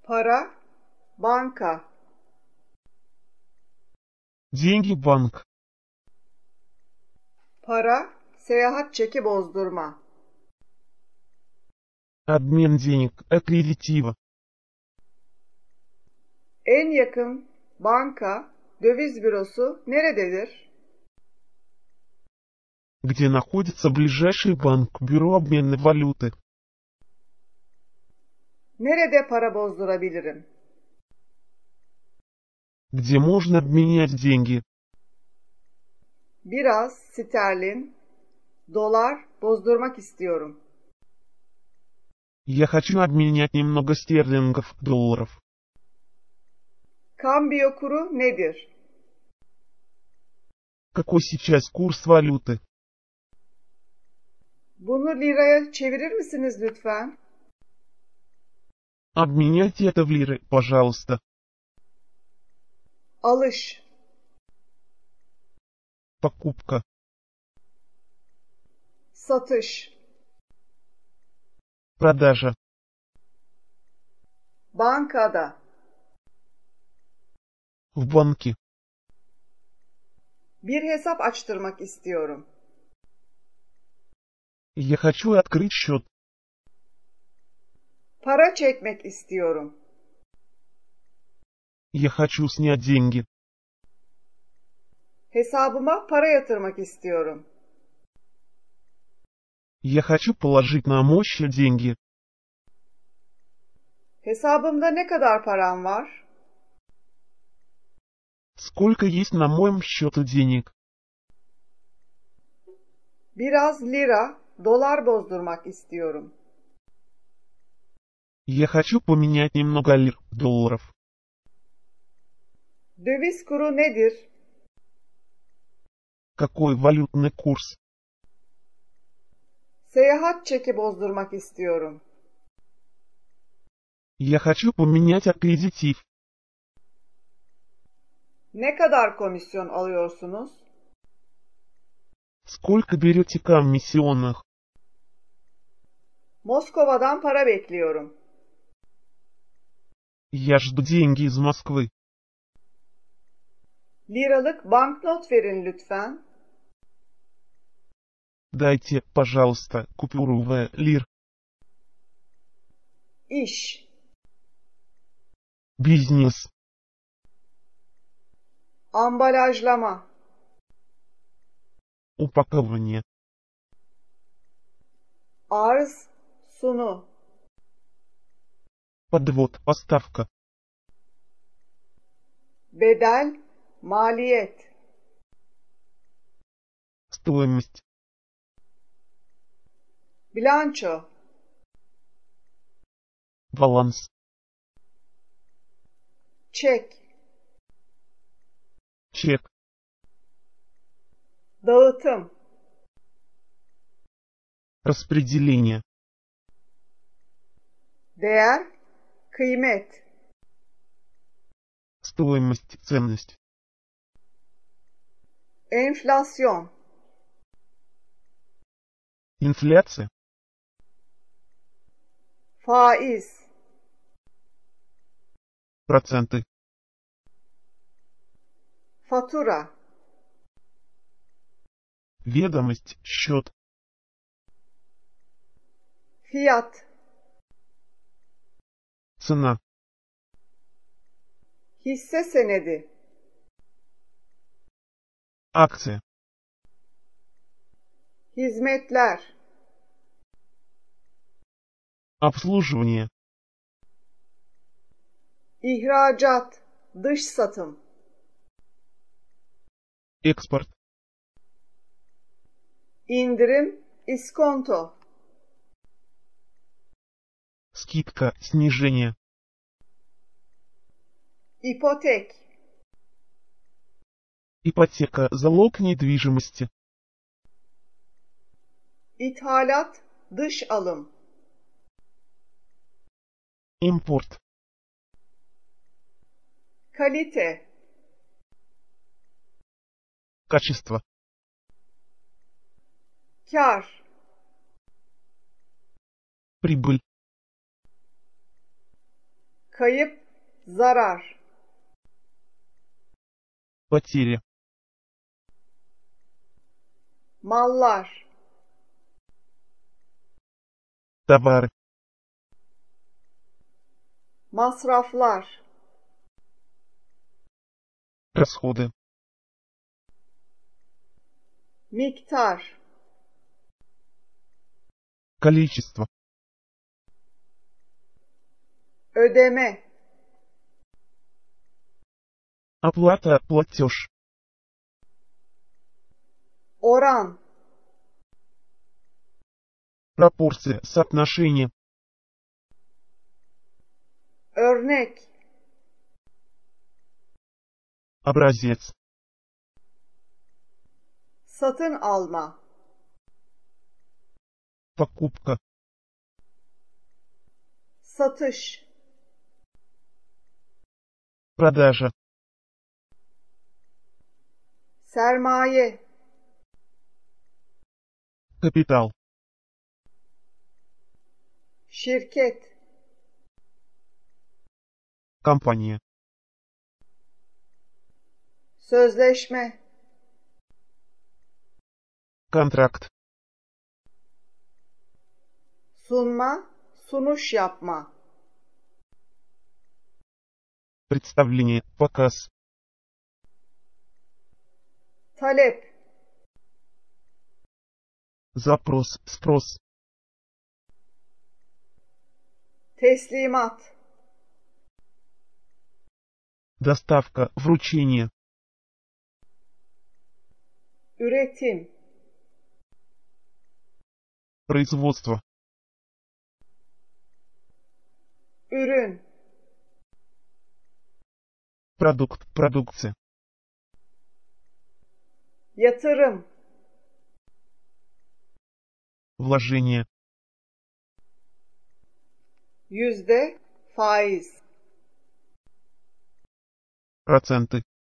Para, banka. Деньги в банк. Para, seyahat çeki bozdurma. Обмен денег. Аккредитива. En yakın banka, döviz bürosu nerededir? Где находится ближайший банк, бюро обмена валюты. Nerede para bozdurabilirim? Где можно обменять деньги. Biraz sterlin, dolar bozdurmak istiyorum. Я хочу обменять немного стерлингов, долларов. Kambiyo kuru nedir? Какой сейчас курс валюты? Bunu liraya çevirir misiniz lütfen? Обменяйте это в лиры, пожалуйста. Alış, Покупка. satış, Продажа. bankada, В банке. bir hesap açtırmak istiyorum. Я хочу открыть счет. Para çekmek istiyorum. Я хочу снять деньги. Hesabıma para yatırmak istiyorum. Я хочу положить на мой счет деньги. Hesabımda ne kadar param var? Сколько есть на моем счету денег? Biraz lira, dolar bozdurmak istiyorum. Я хочу поменять немного лир, долларов. Döviz kuru nedir? Какой валютный курс? Seyahat çeki bozdurmak istiyorum. Я хочу поменять аккредитив. Ne kadar komisyon alıyorsunuz? Сколько берете комиссионных? Moskova'dan para bekliyorum. Я жду деньги из Москвы. Liralık banknot verin lütfen. Дайте, пожалуйста, купюру в лир. İş, Бизнес. ambalajlama, Упаковывание. arz, sunu, Подвод, поставка. bedel, maliyet, Стоимость. bilanço, Баланс. çek, Чек. dağıtım, Распределение. değer, kıymet, Стоимость, ценность. enflasyon, Инфляция. faiz, Проценты. fatura, Ведомость, счет. fiyat, Цена. hisse senedi, Акция. hizmetler, Обслуживание. ihracat, dış satım, Экспорт. indirim, iskonto, Скидка, снижение. ipotek, Ипотека, залог недвижимости. ithalat, dış alım, Импорт. kalite, Качество. kar, Прибыль. Kayıp, zarar. Потери. Mallar. Товары. Masraflar. Расходы. Miktar. Количество. Ödeme. Оплата, платеж. Oran. Пропорция, соотношение. Örnek. Образец. Satın alma. Покупка. Satış. Продажа. Sermaye. Капитал. Şirket. Компания. Sözleşme. Контракт. Sunma, sunuş yapma. Представление, показ. Talep. Запрос, спрос. Teslimat. Доставка, вручение. Üretim. Производство. Ürün. Продукт, продукция. Yatırım. Вложение. Yüzde, faiz. Проценты.